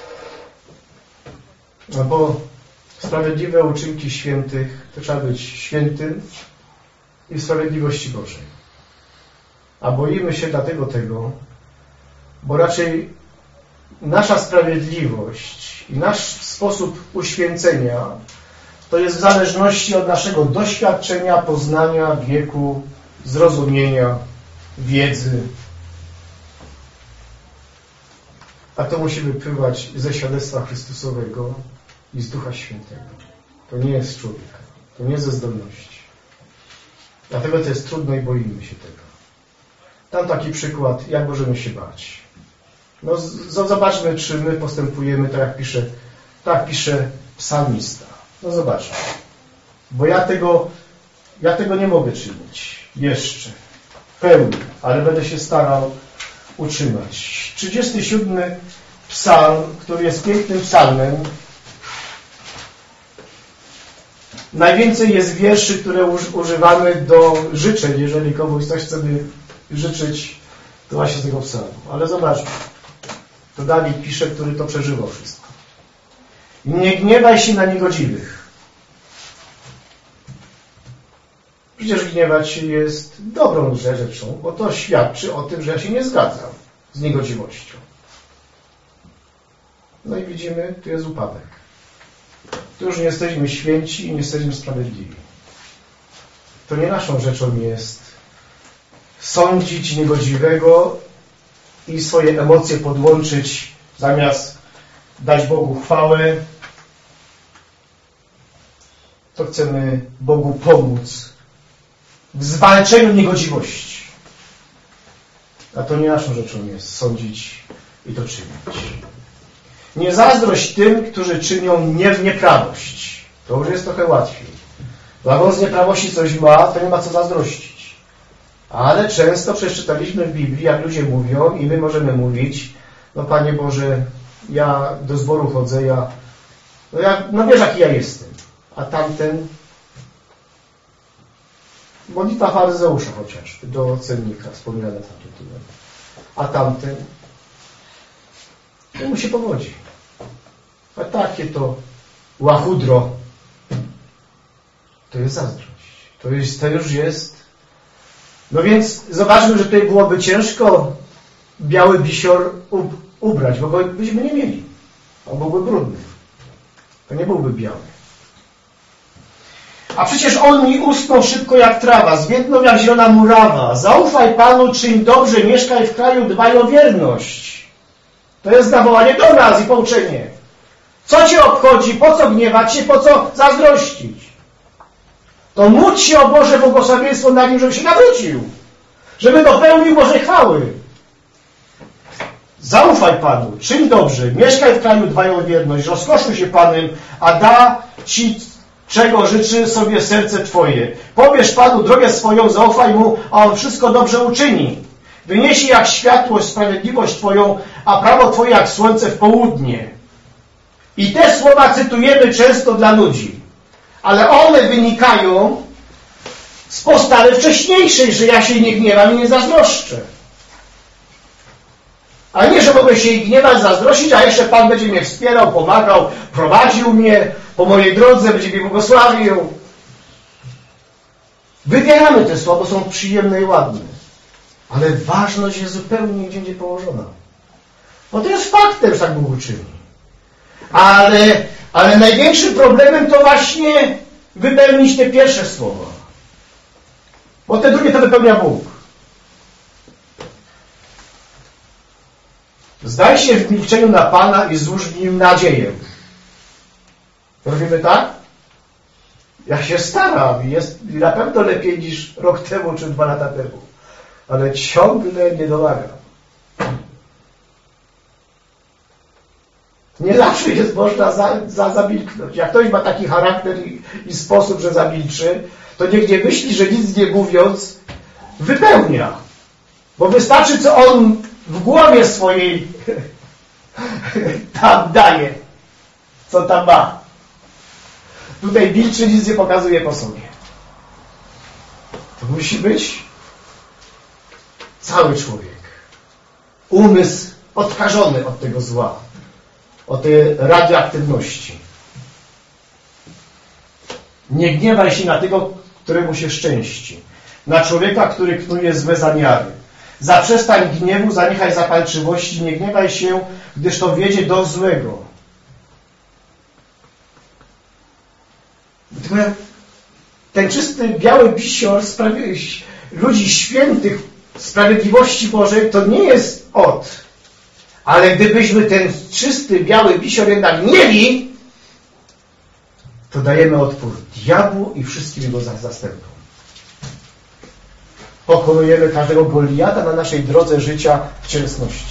No bo sprawiedliwe uczynki świętych to trzeba być świętym i w sprawiedliwości Bożej. A boimy się dlatego tego, bo raczej nasza sprawiedliwość i nasz sposób uświęcenia to jest w zależności od naszego doświadczenia, poznania, wieku, zrozumienia, wiedzy. A to musi wypływać ze świadectwa Chrystusowego i z Ducha Świętego. To nie jest z człowieka. To nie ze zdolności. Dlatego to jest trudno i boimy się tego. Tam taki przykład, jak możemy się bać. No, zobaczmy, czy my postępujemy tak pisze psalmista. No zobaczmy. Bo ja tego nie mogę czynić. Jeszcze. W pełni. Ale będę się starał utrzymać. 37 psalm, który jest pięknym psalmem. Najwięcej jest wierszy, które używamy do życzeń. Jeżeli komuś coś chcemy życzyć, to właśnie z tego psalmu. Ale zobaczmy. To Dawid pisze, który to przeżywał wszystko. Nie gniewaj się na niegodziwych. Przecież gniewać się jest dobrą rzeczą, bo to świadczy o tym, że ja się nie zgadzam z niegodziwością. No i widzimy, tu jest upadek. Tu już nie jesteśmy święci i nie jesteśmy sprawiedliwi. To nie naszą rzeczą jest sądzić niegodziwego i swoje emocje podłączyć, zamiast dać Bogu chwałę, to chcemy Bogu pomóc w zwalczeniu niegodziwości. A to nie naszą rzeczą jest sądzić i to czynić. Nie zazdrość tym, którzy czynią nieprawość. To już jest trochę łatwiej. Jak on z nieprawości coś ma, to nie ma co zazdrościć. Ale często przeczytaliśmy w Biblii, jak ludzie mówią i my możemy mówić, no Panie Boże, ja do zboru chodzę, no wiesz jaki ja jestem. A tamten, modlitwa faryzeusza chociaż, do cennika, wspominane tam tytułem. A tamten, to mu się powodzi. A takie to łachudro, to jest zazdrość. To już jest. No więc zobaczmy, że tutaj byłoby ciężko biały bisior ubrać, bo go byśmy nie mieli. On byłby brudny. To nie byłby biały. A przecież on mi usnął szybko jak trawa, zwiędnął jak zielona murawa. Zaufaj Panu, czyń dobrze, mieszkaj w kraju, dbaj o wierność. To jest nawołanie do nas i pouczenie. Co Cię obchodzi? Po co gniewać się? Po co zazdrościć? To módl się o Boże błogosławieństwo na nim, żeby się nawrócił. Żeby dopełnił Bożej chwały. Zaufaj Panu, czyń dobrze, mieszkaj w kraju, dbaj o wierność, rozkoszuj się Panem, a da Ci, czego życzy sobie serce Twoje. Pobierz Panu drogę swoją, zaufaj Mu, a On wszystko dobrze uczyni. Wyniesie jak światłość, sprawiedliwość Twoją, a prawo Twoje jak słońce w południe. I te słowa cytujemy często dla ludzi. Ale one wynikają z postawy wcześniejszej, że ja się nie gniewam i nie zazdroszczę. A nie, że mogę się i gniewać, zazdrościć, a jeszcze Pan będzie mnie wspierał, pomagał, prowadził mnie po mojej drodze, będzie mnie błogosławił. Wybieramy te słowa, bo są przyjemne i ładne. Ale ważność jest zupełnie gdzie indziej położona. Bo to jest faktem, że tak Bóg uczyni. Ale największym problemem to właśnie wypełnić te pierwsze słowa. Bo te drugie to wypełnia Bóg. Zdaj się w milczeniu na Pana i złóż w Nim nadzieję. Robimy tak? Ja się staram. Jest na pewno lepiej niż rok temu czy 2 lata temu. Ale ciągle nie domagam. Nie zawsze jest można zamilknąć. Jak ktoś ma taki charakter i sposób, że zamilczy, to niech nie myśli, że nic nie mówiąc wypełnia. Bo wystarczy, co on w głowie swojej tam daje. Co tam ma. Tutaj milczy, nic nie pokazuje po sobie. To musi być cały człowiek. Umysł odkażony od tego zła. Od tej radioaktywności. Nie gniewaj się na tego, któremu się szczęści. Na człowieka, który knuje złe zamiary. Zaprzestań gniewu, zaniechaj zapalczywości, nie gniewaj się, gdyż to wiedzie do złego. Ten czysty, biały bisior ludzi świętych sprawiedliwości Bożej to nie jest od. Ale gdybyśmy ten czysty, biały bisior jednak mieli, to dajemy odpór diabłu i wszystkim jego zastępom. Pokonujemy każdego Goliata na naszej drodze życia w cielesności.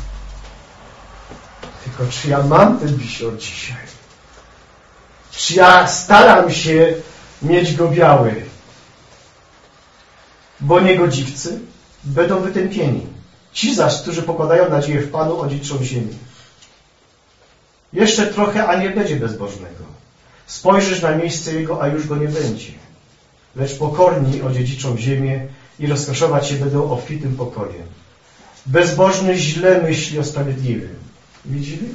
Tylko czy ja mam ten bisior dzisiaj? Czy ja staram się mieć go biały? Bo niegodziwcy będą wytępieni. Ci zaś, którzy pokładają nadzieję w Panu, odziedziczą ziemię. Jeszcze trochę, a nie będzie bezbożnego. Spojrzysz na miejsce jego, a już go nie będzie. Lecz pokorni odziedziczą ziemię i rozkoszować się będą obfitym pokojem. Bezbożny źle myśli o sprawiedliwym. Widzimy?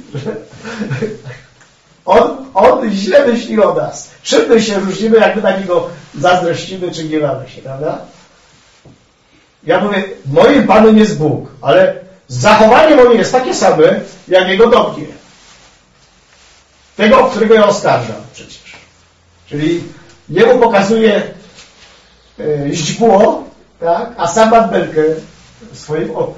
On źle myśli o nas. Czym my się różnimy, jak my na niego zazdrościmy, czy gniewamy się, prawda? Ja mówię, moim Panem jest Bóg, ale zachowanie moje jest takie same, jak Jego do mnie. Tego, którego ja oskarżam przecież. Czyli Jemu pokazuje źdźbło, tak? A sam ma belkę w swoim oku.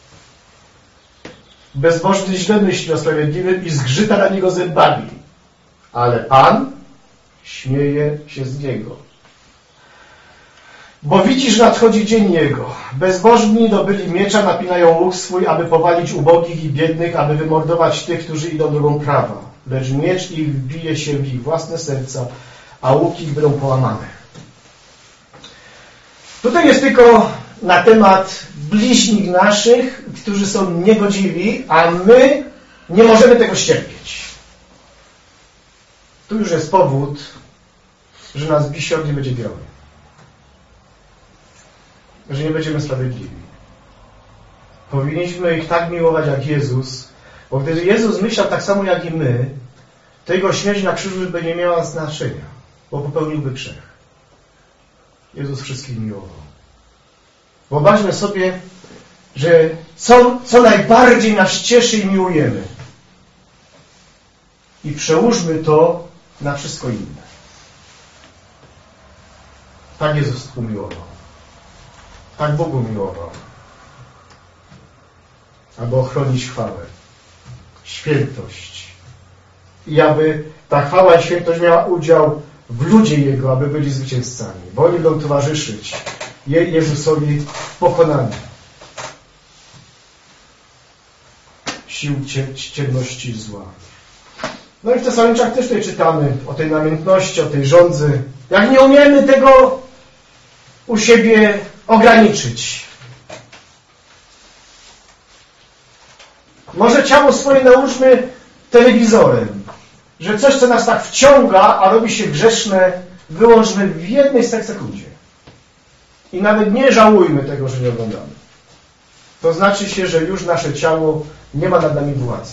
Bezbożny źle myśli o sprawiedliwym i zgrzyta na niego zębami. Ale Pan śmieje się z niego. Bo widzisz, nadchodzi dzień Jego. Bezbożni dobyli miecza, napinają łuk swój, aby powalić ubogich i biednych, aby wymordować tych, którzy idą drogą prawa. lecz miecz ich wbije się w ich własne serca, a łuki ich będą połamane. Tutaj jest tylko na temat bliźnich naszych, którzy są niegodziwi, a my nie możemy tego ścierpieć. Tu już jest powód, że nas bisior nie będzie biały. Że nie będziemy sprawiedliwi. Powinniśmy ich tak miłować jak Jezus, bo gdyby Jezus myślał tak samo jak i my, to Jego śmierć na krzyżu by nie miała znaczenia, bo popełniłby grzech. Jezus wszystkich miłował. Wyobraźmy sobie, że co najbardziej nas cieszy i miłujemy. I przełóżmy to na wszystko inne. Tak Jezus umiłował. Tak Bóg umiłował. Aby ochronić chwałę, świętość. I aby ta chwała i świętość miała udział w ludzie Jego, aby byli zwycięzcami. Bo oni będą towarzyszyć Jezusowi w pokonaniu sił ciemności i zła. No i w Tesaloniczach też tutaj czytamy o tej namiętności, o tej żądzy. Jak nie umiemy tego u siebie ograniczyć. Może ciało swoje nauczmy telewizorem, że coś, co nas tak wciąga, a robi się grzeszne, wyłączmy w jednej sekundzie. I nawet nie żałujmy tego, że nie oglądamy. To znaczy się, że już nasze ciało nie ma nad nami władzy.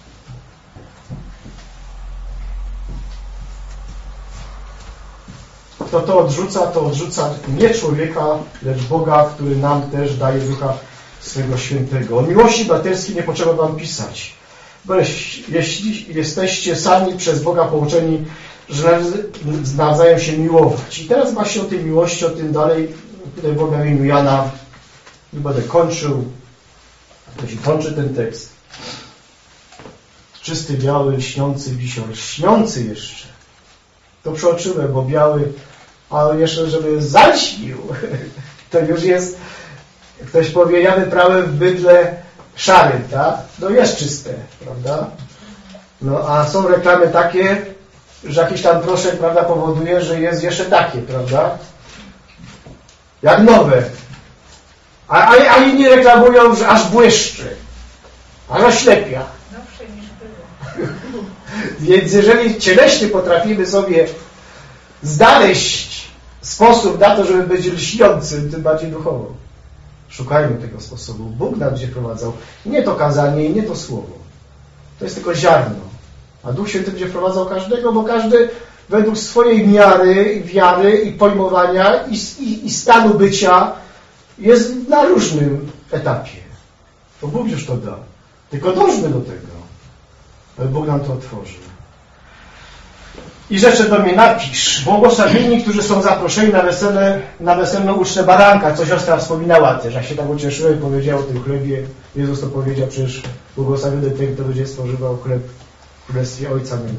Kto to odrzuca nie człowieka, lecz Boga, który nam też daje Ducha swego Świętego. O miłości braterskiej nie potrzeba wam pisać, bo jeśli jesteście sami przez Boga połączeni, że nawzajem się miłować. I teraz właśnie o tej miłości, o tym dalej, tutaj w imieniu Jana, nie będę kończył, to się kończy ten tekst. Czysty, biały, lśniący wisior, lśniący jeszcze. To przeoczyłem, bo biały, ale jeszcze, żeby zalśnił, to już jest, ktoś powie, ja wyprałem w bydle szary, tak? No jest czyste, prawda? No a są reklamy takie, że jakiś tam proszek, prawda, powoduje, że jest jeszcze takie, prawda? Jak nowe. A inni reklamują, że aż błyszczy, aż oślepia. Nowsze niż było. Więc jeżeli cieleśnie potrafimy sobie znaleźć sposób na to, żeby być lśniącym, tym bardziej duchowo. Szukajmy tego sposobu. Bóg nam będzie wprowadzał. Nie to kazanie i nie to słowo. To jest tylko ziarno. A Duch Święty będzie wprowadzał każdego, bo każdy według swojej miary, wiary i pojmowania i stanu bycia jest na różnym etapie. To Bóg już to da. Tylko dążmy do tego. Ale Bóg nam to otworzy. I rzeczy do mnie napisz. Błogosławieni, którzy są zaproszeni na weselną ucztę baranka, co siostra wspominała też. Jak się tak ucieszyłem, powiedział o tym chlebie. Jezus to powiedział, przecież błogosławiony ten, kto będzie spożywał chleb w królestwie Ojca mego.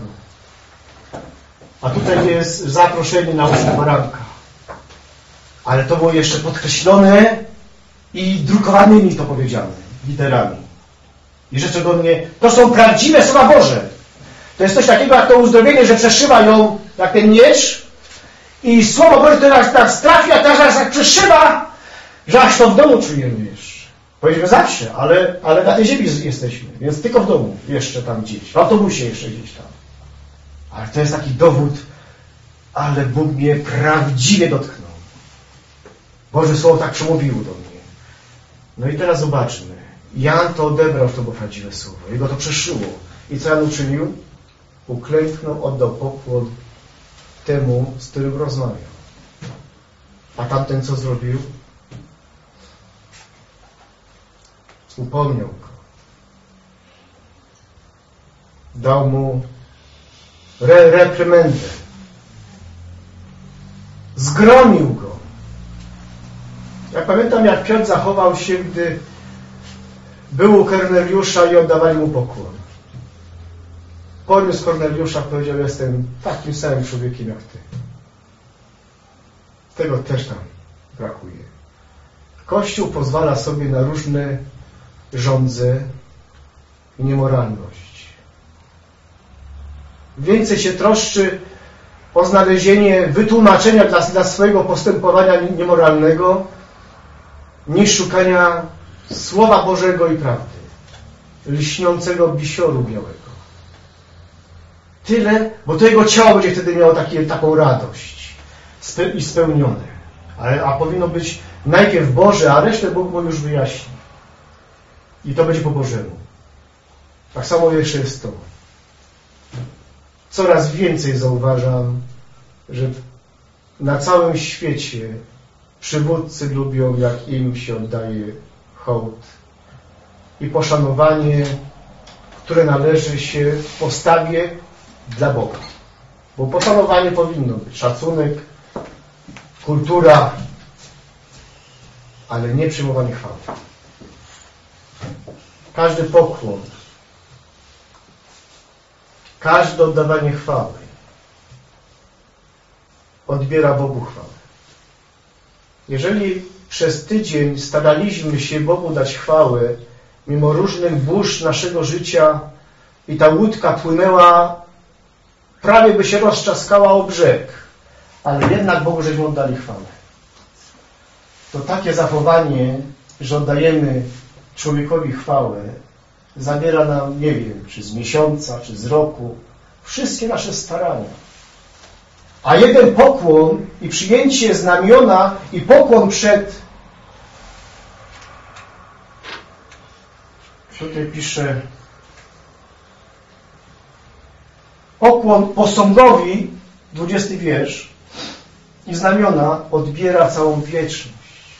A tutaj jest zaproszenie na ucztę baranka. Ale to było jeszcze podkreślone i drukowanymi to powiedziane, literami. I rzeczy do mnie, to są prawdziwe słowa Boże. To jest coś takiego jak to uzdrowienie, że przeszywa ją jak ten miecz i Słowo Boże to nas trafi, a teraz tak przeszywa, że aż to w domu czujemy jeszcze. Powiedzmy zawsze, ale na tej ziemi jesteśmy, więc tylko w domu jeszcze tam gdzieś, w autobusie jeszcze gdzieś tam. Ale to jest taki dowód, ale Bóg mnie prawdziwie dotknął. Boże Słowo tak przemówiło do mnie. No i teraz zobaczmy. Jan to odebrał, to było prawdziwe Słowo. Jego to przeszyło. I co Jan uczynił? Uklęknął, oddał pokłon temu, z którym rozmawiał. A tamten co zrobił? Upomniał go. Dał mu reprymendę. Zgromił go. Ja pamiętam, jak Piotr zachował się, gdy był u Korneliusza i oddawali mu pokłon. Poniósł Korneliusza, powiedział, jestem takim samym człowiekiem jak ty. Tego też tam brakuje. Kościół pozwala sobie na różne żądze i niemoralność. więcej się troszczy o znalezienie wytłumaczenia dla swojego postępowania niemoralnego, niż szukania Słowa Bożego i prawdy, lśniącego bisioru białego. Tyle, bo to jego ciało będzie wtedy miało taką radość i spełnione. A powinno być najpierw Boże, a resztę Bóg mu już wyjaśni. I to będzie po Bożemu. Tak samo jeszcze jest to. Coraz więcej zauważam, że na całym świecie przywódcy lubią, jak im się oddaje hołd i poszanowanie, które należy się w postawie dla Boga. Bo poszanowanie powinno być szacunek, kultura, ale nie przyjmowanie chwały. Każdy pokłon, każde oddawanie chwały odbiera Bogu chwałę. Jeżeli przez tydzień staraliśmy się Bogu dać chwałę, mimo różnych burz naszego życia i ta łódka płynęła, prawie by się roztrzaskała o brzeg, ale jednak Bogu żeśmy oddali chwałę. To takie zachowanie, że oddajemy człowiekowi chwałę, zabiera nam, nie wiem, czy z miesiąca, czy z roku, wszystkie nasze starania. A jeden pokłon i przyjęcie znamiona i pokłon przed, tutaj pisze, pokłon posągowi, 20 wiersz, i znamiona odbiera całą wieczność.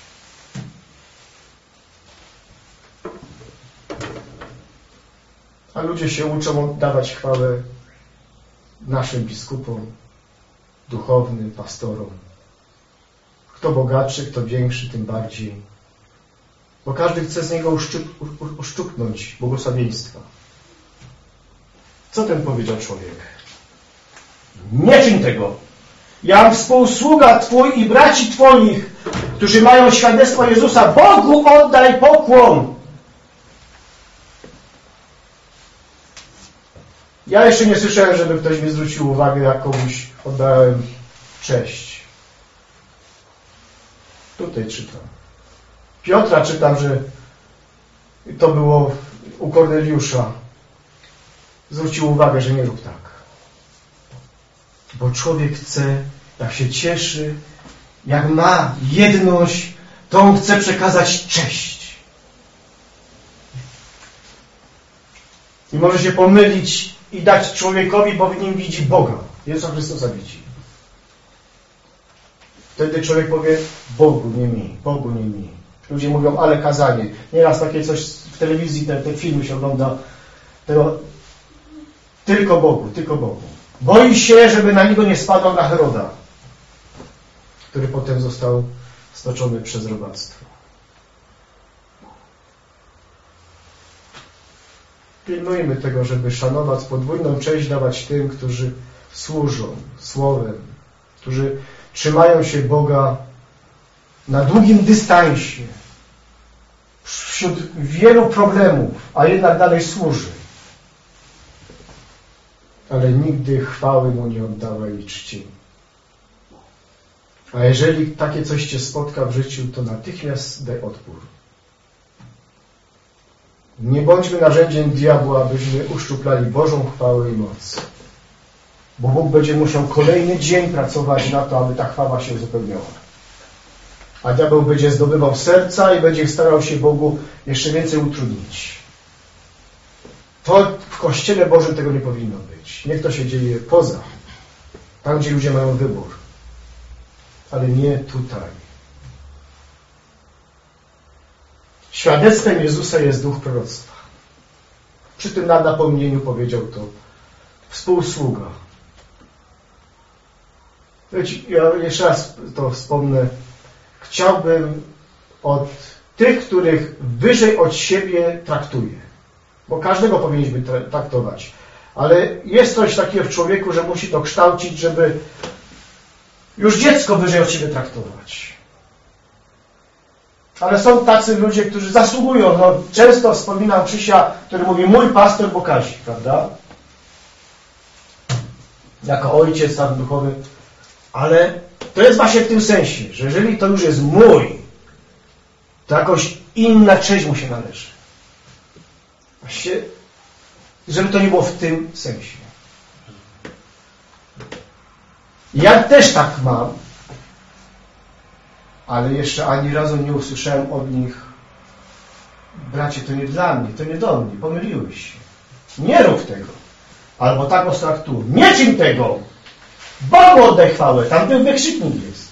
A ludzie się uczą oddawać chwałę naszym biskupom, duchownym, pastorom. Kto bogatszy, kto większy, tym bardziej. Bo każdy chce z niego uszczupnąć błogosławieństwa. Co ten powiedział człowiek? Nie czyń tego. Jam współsługa Twój i braci Twoich, którzy mają świadectwo Jezusa. Bogu oddaj pokłon. Ja jeszcze nie słyszałem, żeby ktoś mi zwrócił uwagę, jak komuś oddałem cześć. Tutaj czytam. Piotra czytam, że to było u Korneliusza. Zwrócił uwagę, że nie rób tak. Bo człowiek chce, jak się cieszy, jak ma jedność, to on chce przekazać cześć. I może się pomylić i dać człowiekowi, bo w nim widzi Boga. Jezusa Chrystusa widzi. Wtedy człowiek powie, Bogu, nie mi, Bogu, nie mi. Ludzie mówią, ale kazanie. Nieraz takie coś w telewizji, te filmy się ogląda, tego, tylko Bogu, tylko Bogu. Boi się, żeby na niego nie spadał na Heroda, który potem został stoczony przez robactwo. Pilnujmy tego, żeby szanować, podwójną cześć dawać tym, którzy służą słowem, którzy trzymają się Boga na długim dystansie, wśród wielu problemów, a jednak dalej służy. Ale nigdy chwały Mu nie oddawaj i czci. A jeżeli takie coś Cię spotka w życiu, to natychmiast daj odpór. Nie bądźmy narzędziem diabła, abyśmy uszczuplali Bożą chwałę i moc. Bo Bóg będzie musiał kolejny dzień pracować na to, aby ta chwała się uzupełniała. A diabeł będzie zdobywał serca i będzie starał się Bogu jeszcze więcej utrudnić. To w Kościele Bożym tego nie powinno być. Niech to się dzieje poza. Tam, gdzie ludzie mają wybór. Ale nie tutaj. Świadectwem Jezusa jest duch proroctwa. Przy tym napomnieniu powiedział to współsługa. Ja jeszcze raz to wspomnę. Chciałbym od tych, których wyżej od siebie traktuję. Bo każdego powinniśmy traktować. Ale jest coś takiego w człowieku, że musi to kształcić, żeby już dziecko wyżej od siebie traktować. Ale są tacy ludzie, którzy zasługują. No, często wspominam Krzysia, który mówi, mój pastor Bokazik, prawda? jako ojciec tam duchowy, ale to jest właśnie w tym sensie, że jeżeli to już jest mój, to jakoś inna część mu się należy. Właśnie, żeby to nie było w tym sensie. Ja też tak mam, ale jeszcze ani razu nie usłyszałem od nich: bracie, to nie dla mnie, to nie do mnie, pomyliłeś się. Nie rób tego. Albo tak ostraktuj. Nie czyń tego. Bogu oddaj chwałę. Tam ten wykrzyknik jest.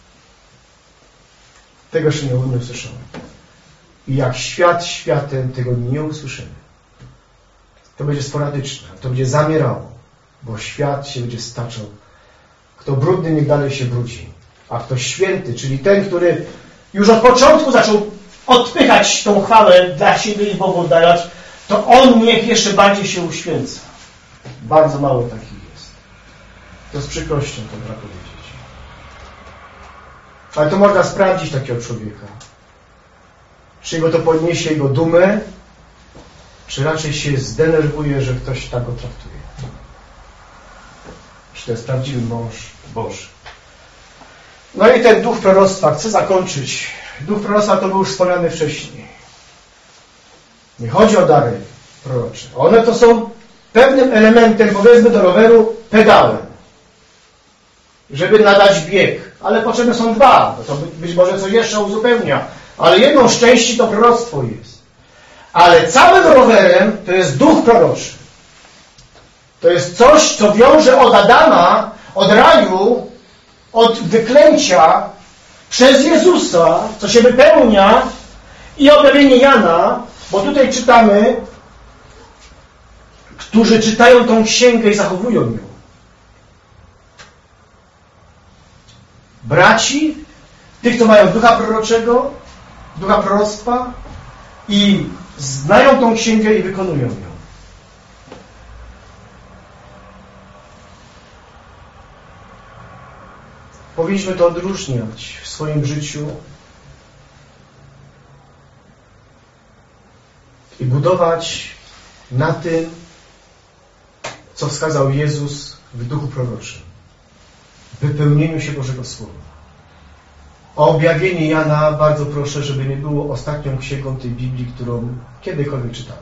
Tego jeszcze nie usłyszałem. I jak świat światem, tego nie usłyszymy. To będzie sporadyczne. To będzie zamierało. Bo świat się będzie staczał. Kto brudny, niech dalej się brudzi. A kto święty, czyli ten, który już od początku zaczął odpychać tą chwałę dla siebie i Bogu oddać, to on niech jeszcze bardziej się uświęca. Bardzo mało takich jest. To z przykrością to trzeba powiedzieć. Ale to można sprawdzić takiego człowieka. Czy go to podniesie jego dumę, czy raczej się zdenerwuje, że ktoś tak go traktuje. Czy to jest prawdziwy mąż Boży. No i ten duch proroctwa. Chcę zakończyć. Duch proroctwa to był już wspomniany wcześniej. Nie chodzi o dary prorocze. One to są pewnym elementem, powiedzmy do roweru, pedałem. Żeby nadać bieg. Ale potrzebne są dwa. Bo to być może coś jeszcze uzupełnia. Ale jedną z części to proroctwo jest. Ale całym rowerem to jest duch proroczy. To jest coś, co wiąże od Adama, od raju, od wyklęcia przez Jezusa, co się wypełnia, i objawienie Jana, bo tutaj czytamy, którzy czytają tą księgę i zachowują ją. Braci, tych, co mają ducha proroczego, ducha proroctwa i znają tą księgę i wykonują ją. Powinniśmy to odróżniać w swoim życiu i budować na tym, co wskazał Jezus w duchu proroczym. Wypełnieniu się Bożego Słowa. O objawienie Jana bardzo proszę, żeby nie było ostatnią księgą tej Biblii, którą kiedykolwiek czytamy.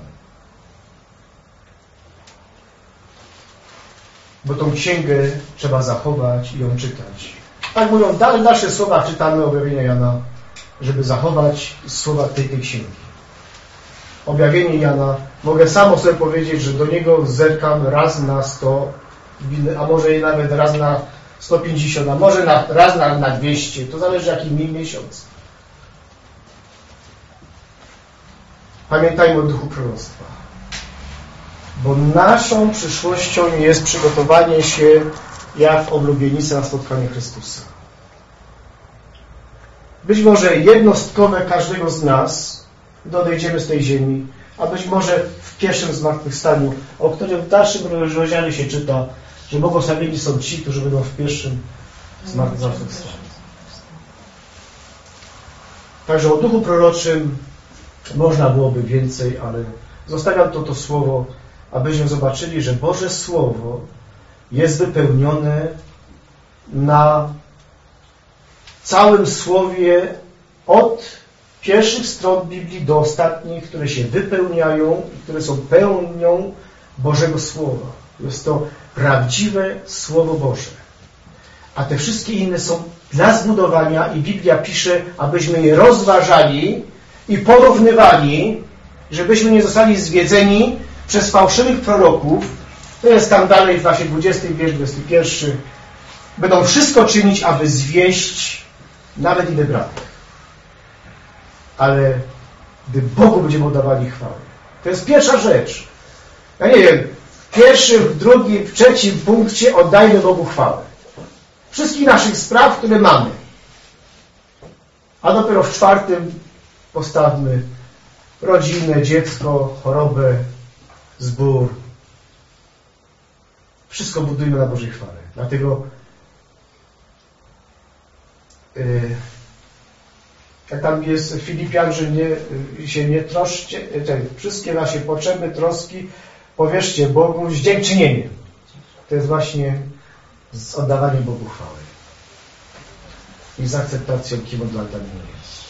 Bo tą księgę trzeba zachować i ją czytać. Tak mówią, w dalszych słowach czytamy objawienia Jana, żeby zachować słowa tej księgi. Objawienie Jana, mogę sam sobie powiedzieć, że do niego zerkam raz na 100, a może nawet raz na 150, a może raz na 200. To zależy jaki miesiąc. Pamiętajmy o duchu proroctwa. Bo naszą przyszłością jest przygotowanie się jak oblubienicy na spotkanie Chrystusa. Być może jednostkowe każdego z nas, gdy odejdziemy z tej ziemi, a być może w pierwszym zmartwychwstaniu, o którym w dalszym rozdziale się czyta, że błogosławieni są ci, którzy będą w pierwszym zmartwychwstaniu. Także o duchu proroczym można byłoby więcej, ale zostawiam to słowo, abyśmy zobaczyli, że Boże Słowo jest wypełnione na całym Słowie od pierwszych stron Biblii do ostatnich, które się wypełniają i które są pełnią Bożego Słowa. Jest to prawdziwe Słowo Boże. A te wszystkie inne są dla zbudowania i Biblia pisze, abyśmy je rozważali i porównywali, żebyśmy nie zostali zwiedzeni przez fałszywych proroków. To jest tam dalej, właśnie 20 wiersz, 21. Będą wszystko czynić, aby zwieść nawet i wybranych. Ale gdy Bogu będziemy oddawali chwałę. To jest pierwsza rzecz. Ja nie wiem, w pierwszym, w drugim, w trzecim punkcie oddajmy Bogu chwałę. Wszystkich naszych spraw, które mamy. A dopiero w czwartym postawmy rodzinę, dziecko, chorobę, zbór. Wszystko budujmy na Bożej chwale. Dlatego jak tam jest Filipian, że się nie troszcie, wszystkie nasze potrzeby, troski powierzcie Bogu z dziękczynieniem. To jest właśnie z oddawaniem Bogu chwały i z akceptacją, kim on dla mnie jest.